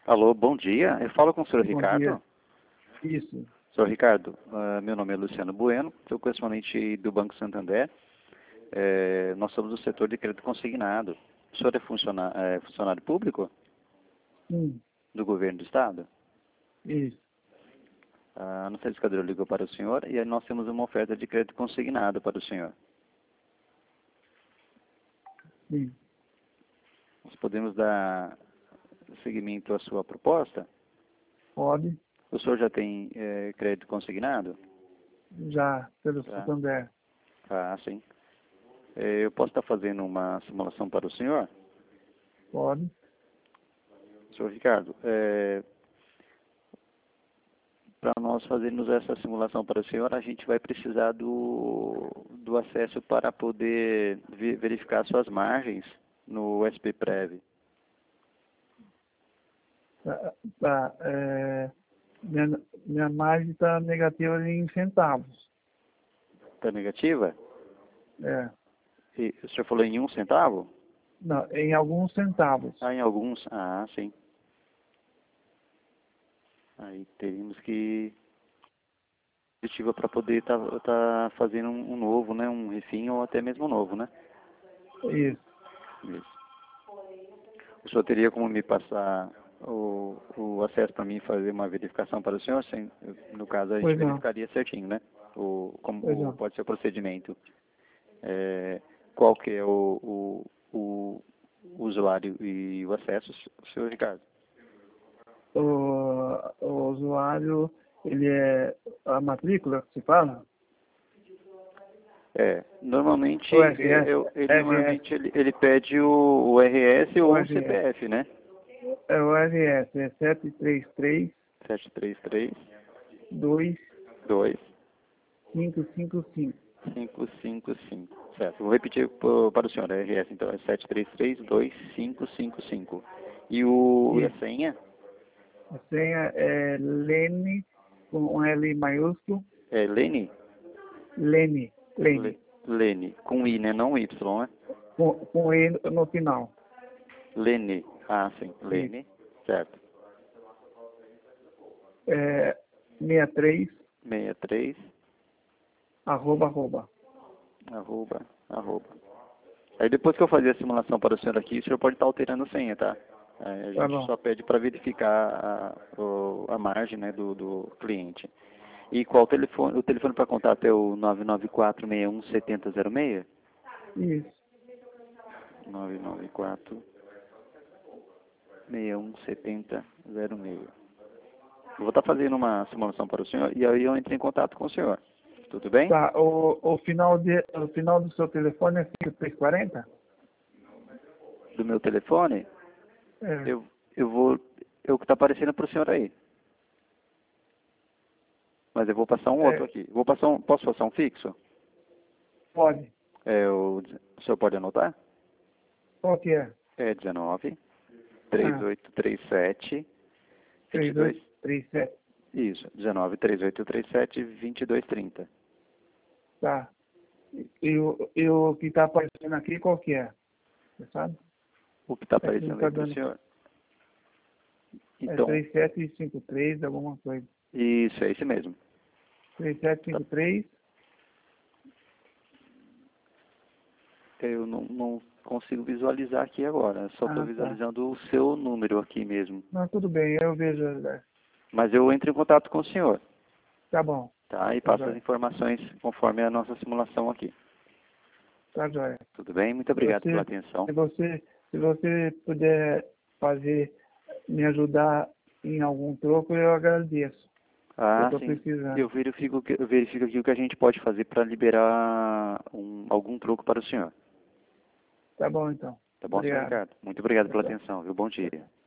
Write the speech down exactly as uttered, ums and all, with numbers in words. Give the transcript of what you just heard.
Alô, bom dia. Eu falo com o senhor Bom Ricardo. dia. Isso. senhor Ricardo, uh, meu nome é Luciano Bueno, sou correspondente do Banco Santander. É, nós somos do setor de crédito consignado. O senhor é, funciona é funcionário público Sim, do governo do estado? isso. A nossa educadora ligou para o senhor e aí nós temos uma oferta de crédito consignado para o senhor. Sim. Nós podemos dar seguimento à sua proposta? Pode. O senhor já tem é, crédito consignado? Já, pelo Tá. Santander. Ah, sim. É, eu posso estar fazendo uma simulação para o senhor? Pode. senhor Ricardo, é, para nós fazermos essa simulação para o senhor, a gente vai precisar do, do acesso para poder vi- verificar suas margens no S P Prev. Tá, tá, é, minha, minha margem está negativa em centavos. Está negativa? É. E o senhor falou em um centavo? Não, em alguns centavos. Ah, em alguns? Ah, sim. Aí teríamos que positiva para poder estar tá, tá fazendo um, um novo, né? Um refim ou até mesmo um novo, né? Isso. Isso. O senhor teria como me passar o, o acesso para mim fazer uma verificação para o senhor? Sem, no caso, a gente Pois não. verificaria certinho, né? O, Pois como o, não. pode ser o procedimento. É, qual que é o, o, o usuário e o acesso, senhor Ricardo? O, o usuário, ele é a matrícula que se fala? É, normalmente, O R S? eu, ele R S. normalmente ele, ele pede o, o R S O ou o R S. C P F, né? É o R S, é sete três três, sete três três, dois dois, cinco cinco cinco. cinco cinco cinco. Certo, vou repetir pro- para o senhor, a R S, então é sete três três, dois cinco cinco cinco. E o, e a Isso. senha? A senha é Lene, com um L maiúsculo, É Lene? Lene, Lene, Le, Lene, com I, né? Não Y, né? com, com E no final. Lene, ah, sim, Isso. Lene, certo. É sessenta e três, sessenta e três, arroba, arroba. arroba, arroba. Aí depois que eu fazer a simulação para o senhor aqui, o senhor pode estar alterando a senha, tá? Aí a Tá gente bom. só pede para verificar a, o, a margem, né, do, do cliente. E qual o telefone? O telefone para contato é o nove nove quatro, seis um sete zero zero seis? Isso. nove nove quatro, seis um sete zero zero seis. Eu vou estar fazendo uma simulação para o senhor e aí eu entro em contato com o senhor. Tudo bem? Tá, o, o, final de, o final do seu telefone é cinco três quatro zero? Do meu telefone, É. eu, eu vou... É o que está aparecendo para o senhor aí. Mas eu vou passar um outro É, aqui. Vou passar um, posso passar um fixo? pode. É, o, o senhor pode anotar? Qual que é? É dezenove, Ah, trinta e oito, trinta e sete, vinte e três dois. oito três sete. Isso, dezenove, trinta e oito, trinta e sete, vinte e dois, trinta. Tá. E o, e o que está aparecendo aqui, qual que é? Você sabe? O que está É que não aparecendo está aí para o dando. senhor? É Então, três sete cinco três, alguma coisa. isso, é esse mesmo. três sete Tá. cinco três. Eu não, não consigo visualizar aqui agora, só estou Ah, tá. visualizando o seu número aqui mesmo. Não, tudo bem, eu vejo. é, Mas eu entro em contato com o senhor, Tá bom. tá? E Tá passo as jóia. informações conforme a nossa simulação aqui. Tá jóia. Tudo bem? Muito Se obrigado pela você, atenção. se você, se você puder fazer, me ajudar em algum troco, eu agradeço. Eu Ah, estou sim. precisando. Eu verifico, que- eu verifico aqui o que a gente pode fazer para liberar um, algum troco para o senhor. Tá bom, então. Tá bom, senhor Obrigado. Ricardo? Muito obrigado Tchau, pela tchau. atenção, viu? Bom dia.